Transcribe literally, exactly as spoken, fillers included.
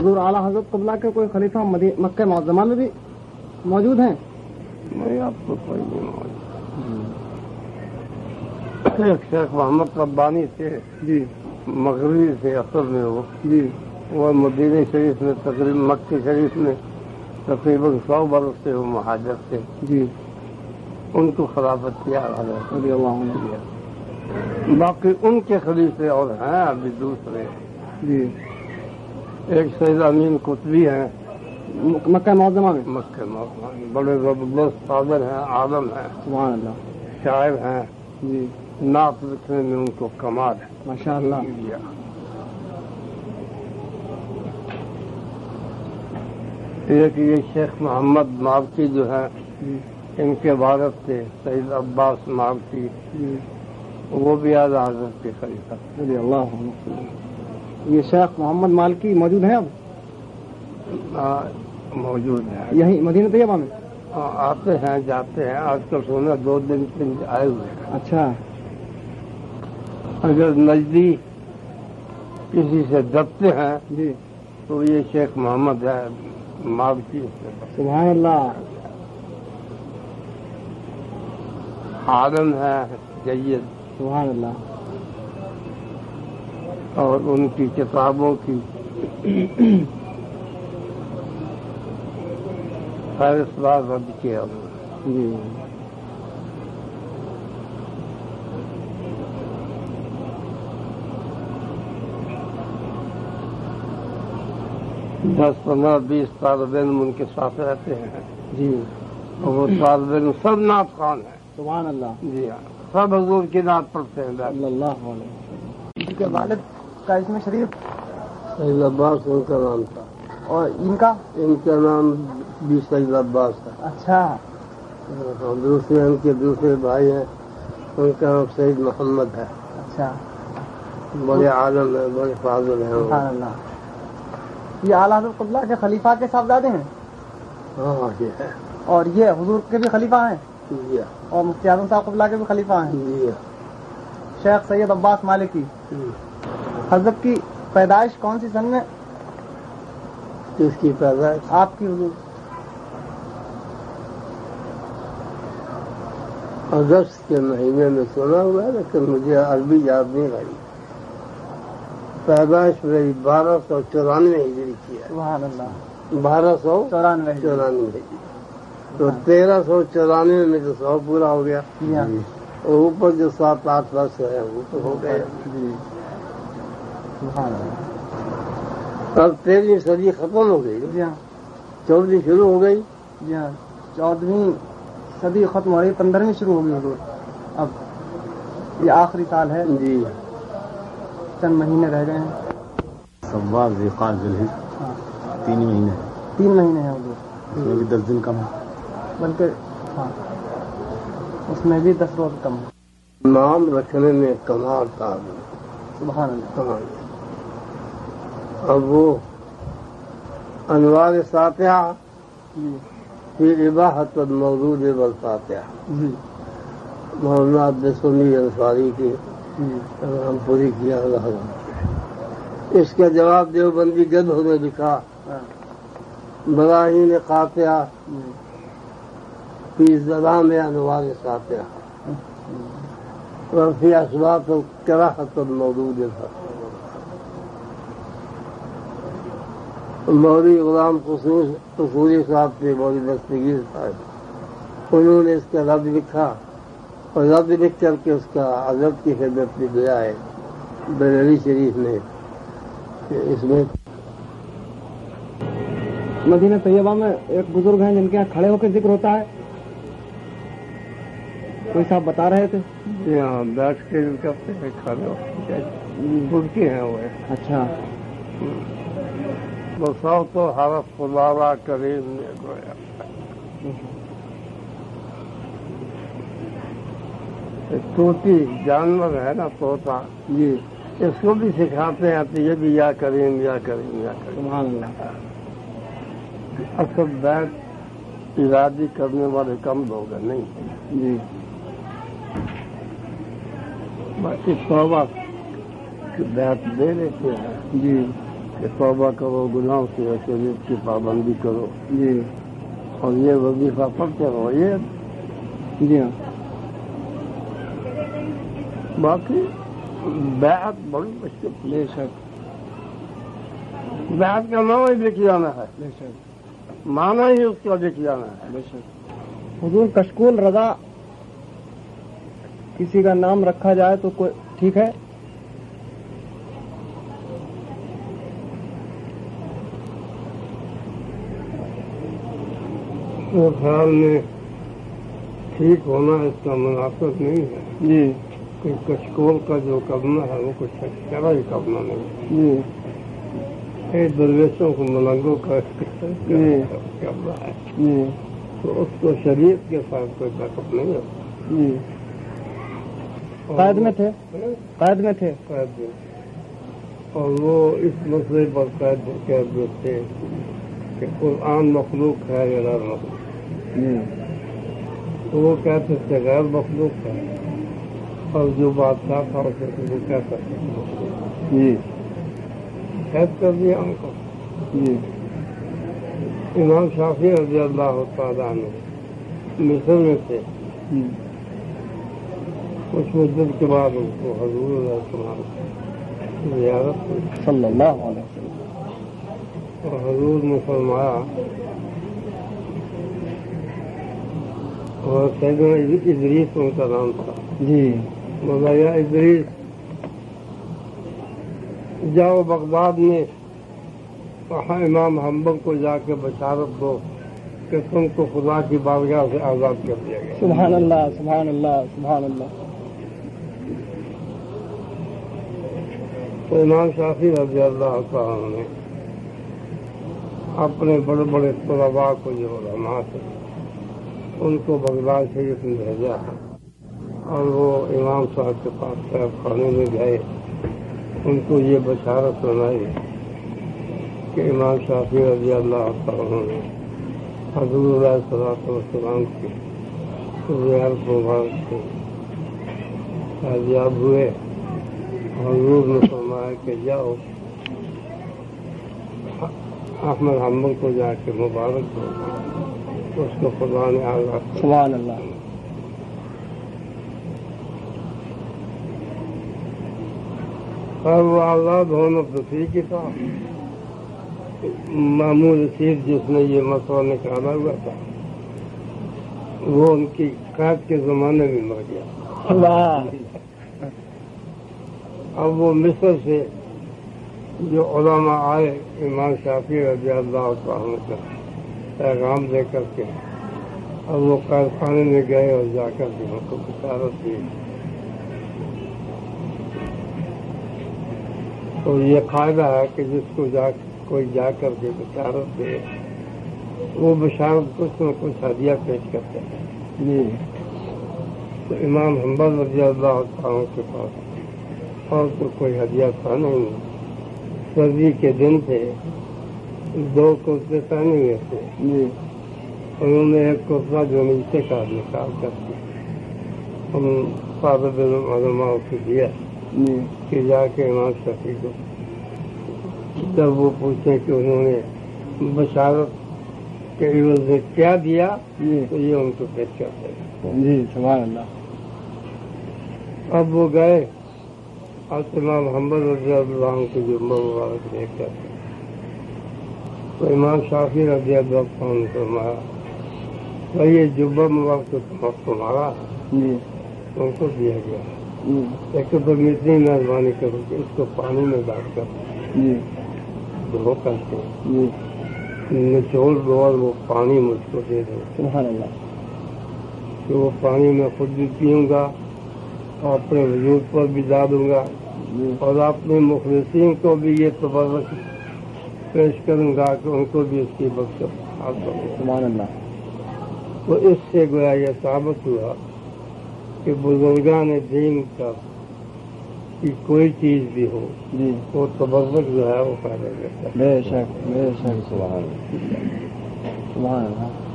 हुजूर आला हजरत क़िबला के कोई खलीफा मक्का मुअज़्ज़मा में भी मौजूद हैं? नहीं, अब तो कोई नहीं मौजूद। एक शेख मोहम्मद रब्बानी थे जी, मगरबी थे असल में वो जी, वो मदीने शरीफ में तकरीबन मक्के शरीफ में तकरीबन सौ बरस से वो महाजर थे जी, उनको खिलाफत किया रज़ी अल्लाह अन्हु। बाकी उनके खलीफे और हैं अभी दूसरे। जी, एक सैयद अमीन कुतबी हैं मक्का मुअज़्ज़मा में। मक्के में बड़े जबरदस्त सादर हैं, आलम हैं, सुभान अल्लाह। शायर हैं, जी, नात लिखने में उनको कमाल है माशाअल्लाह। एक ये शेख मोहम्मद मावकी जो है जी, इनके भारत थे सैयद अब्बास मावकी, जी, वो भी आज हजरत के खलीफा। रज़ी अल्लाह अन्हु। ये शेख मोहम्मद मालकी मौजूद हैं अब? आ, मौजूद है यही मदीना तैयबा में? आ, आते हैं जाते हैं, आजकल सोना दो दिन तीन दिन आए हुए हैं। अच्छा, अगर नजदीक किसी से दबते हैं जी, तो ये शेख मोहम्मद है मावकी से सुभान अल्लाह। आलम है जय्यद, सुभान अल्लाह। और उनकी किताबों की फैसला रद्द किया जी, दस पंद्रह बीस तालिब इल्म उनके साथ रहते हैं जी, और वो तालिब इल्म सब नात खान है। सुभान अल्लाह। जी हाँ, सब हुजूर की नात पढ़ते हैं। सल्लल्लाहु अलैहि वसल्लम। इनके वालिद का इसमें शरीफ सैयद अब्बास उनका नाम था और इनका इनका नाम भी सैयद अब्बास है। अच्छा, और दूसरे उनके दूसरे भाई हैं उनका नाम सैयद मोहम्मद है। अच्छा, बड़े आलम है, बड़े फाजिल हैं। सुभान अल्लाह। ये आला हज़रत क़िबला के खलीफा के साहबजादे हैं? हाँ ये है। और ये हुजूर के भी खलीफा हैं? जी और मुफ्ती आज़म साहब क़िबला के भी खलीफा हैं? जी शेख सैयद अब्बास मालिकी। हजरत की पैदाइश कौन सी सन में? किसकी पैदाइश? आपकी हुजूर। अगस्त के महीने में सुना हुआ है, लेकिन मुझे अरबी याद नहीं रही। पैदाइश मेरी बारह सौ चौरानवे हिजरी की है। सुभान अल्लाह। बारह सौ चौरानवे चौरानवे हिजरी, तो तेरह सौ चौरानवे में जो सौ पूरा हो गया, और ऊपर जो सात आठ वर्ष है वो तो हो गए। सुभान अल्लाह। अब तेरहवीं सदी खत्म हो गई, जी हाँ, चौदहवीं शुरू हो गई। जी हाँ, चौदहवीं सदी खत्म हो रही, पंद्रहवीं शुरू होगी हुजूर। अब ये आखिरी साल है जी, चंद महीने रह गए हैं। सव्वाल ज़िक़ाद ज़ुल्हिज हाँ, तीन महीने तीन महीने हैं हुजूर, उसमें भी दस दिन कम है। बल्कि हाँ, उसमें भी दस रोज कम है। नाम रखने में कमाल था। सुभान अल्लाह। अब वो अनवार सातिहा जी, फिर इबाहत मौजूद वल फातिहा जी, मौलाना अब्दुल सुन्नी अंसारी की जी, हम पूरी किया। इसका जवाब देवबंदी गद ने लिखा, हाँ, बराहीन कातिहा जी, फी ज़लाम अनवार सातिहा और फी असबात कराहत मौजूद था। मौलवी गुलाम कसूरी साहब थे, मौलवी दस्तगीर साहब, उन्होंने इसका रद्द लिखा और रद्द लिख करके उसका अदब की खिदमत में दिया है बरेली शरीफ में। इसमें मदीना तैयबा में एक बुजुर्ग हैं जिनके यहाँ खड़े होकर जिक्र होता है, कोई साहब बता रहे थे। यहाँ बैठ के करते हैं, खड़े होकर बुढ़के हैं वो। अच्छा, बसाओ तो हरफ खुदारा करीम ने गोया। तोती जानवर है ना, तोता जी, इसको भी सिखाते हैं तो ये भी या करीम या करीम या करीम। सुभान अल्लाह। असल बैठ इरादी करने वाले कम लोग हैं, नहीं जी, बाकी तौबा की बैठ दे लेते हैं। जी, کہ توبہ کرو، گناہوں سے شریعت کی پابندی کرو، جی اور یہ وظیفہ پڑھتے رہو. یہ جی ہاں باقی بیعت بڑی مشکل. بے شک بیعت کا نام ہی لکھ جانا ہے، بے شک معنی ہی اس کا لکھ جانا ہے. بے شک. حضور کشکول رضا کسی کا نام رکھا جائے تو کوئی ٹھیک ہے؟ میرے خیال میں ٹھیک ہونا اس کا مناسب نہیں ہے. جی کہ کشکول کا جو کرنا ہے وہ کچھ اچھا ہی کرنا نہیں. جی ایک درویشوں کو ملنگوں کا جی. کرنا ہے جی تو اس کو شریعت کے ساتھ کوئی طاقت نہیں ہے. جی قید میں تھے قید میں تھے قید میں. اور وہ اس مسئلے پر قید قید میں تھے کہ قرآن مخلوق ہے یا غیر مخلوق. جی تو وہ کہتے تھے غیر مخلوق ہے، اور جو بادشاہ تھا اسے وہ کہتا تھا مخلوق. جی قید کر دیا ان کو. جی امام شافعی رضی اللہ تعالیٰ عنہ مصر میں تھے. جی کچھ مدت کے بعد ان کو حضور علیہ السلام کی زیارت ہوئی صلی اللہ علیہ وسلم. اور حضور نے فرمایا، اور سیدنا ادریس ان کا نام تھا. جی بولا یا ادریس جاؤ بغداد میں وہاں امام حنبل کو جا کے بشارت دو کہ تم کو خدا کی بارگاہ سے آزاد کر دیا گیا. سبحان اللہ سبحان اللہ سبحان اللہ. تو امام شافعی رضی اللہ تعالیٰ نے اپنے بڑے بڑے طلباء کو جو علماء تھے ان کو بغداد شریف میں بھیجا اور وہ امام صاحب کے پاس صاحب خانے میں گئے. ان کو یہ بشارت سنائی کہ امام شافعی رضی اللہ تعالیٰ نے حضور علیہ الصلوۃ والسلام کی زیارت مبارک سے فیضیاب ہوئے. حضور نے فرمایا کہ جاؤ احمد حنبل کو جا کے مبارک دو، اس کو خدا نے آزاد. سبحان اللہ. اور وہ آزاد ہونا تو ٹھیک ہی تھا. مامون رشید جس نے یہ مسئلہ نکالا ہوا تھا وہ ان کی قید کے زمانے میں مر گیا. اللہ. اب وہ مصر سے جو علماء آئے امام شافعی رضی اللہ عنہ کا پیغام دے کر کے اب وہ قید خانے میں گئے اور جا کر کے ان کو بشارت دی. تو یہ قاعدہ ہے کہ جس کو جا کوئی جا کر کے بشارت دے وہ بشارت کچھ نہ کچھ ہدیہ پیش کرتے ہیں. جی تو امام حنبل رضی اللہ عنہ کے پاس اور تو کوئی ہدیہ تھا نہیں. سردی کے دن تھے، دو کرتے پہنے ہوئے تھے. جی انہوں نے ایک کرتا جو نیچے کا نکال کر کے ہم طالب علماء کو دیا جی کہ جا کے امام شافعی کو جب وہ پوچھیں کہ انہوں نے بشارت کے عوض میں کیا دیا جی تو یہ ان کو پیش کرتے ہیں. جی سبحان اللہ. اب وہ گئے اور امام حنبل رضی اللہ عنہ کی جمعہ مبارک لے کر تو امام شافعی رضی اللہ عنہ نے فرمایا بھائی یہ جمعہ مبارک تو تمہارا جی ان کو دیا گیا جی لیکن تم اتنی مہربانی کرو کہ اس کو پانی میں ڈال کر جی دھو کر کے جی نچوڑ دو اور وہ پانی مجھ کو دے دو سبحان اللہ. کہ وہ پانی میں خود بھی پیوں گا اور اپنے وجود پر بھی ڈال دوں گا جی اور اپنے مخلصین کو بھی یہ تبرک پیش کروں گا کہ ان کو بھی اس کی بخشش حاصل ہو. سبحان اللہ. تو اس سے گویا یہ ثابت ہوا کہ بزرگان دین کا کی کوئی چیز بھی ہو جی وہ تبرک جو ہے وہ فائدہ دیتا ہے. بے شک بے شک. سبحان اللہ سبحان اللہ.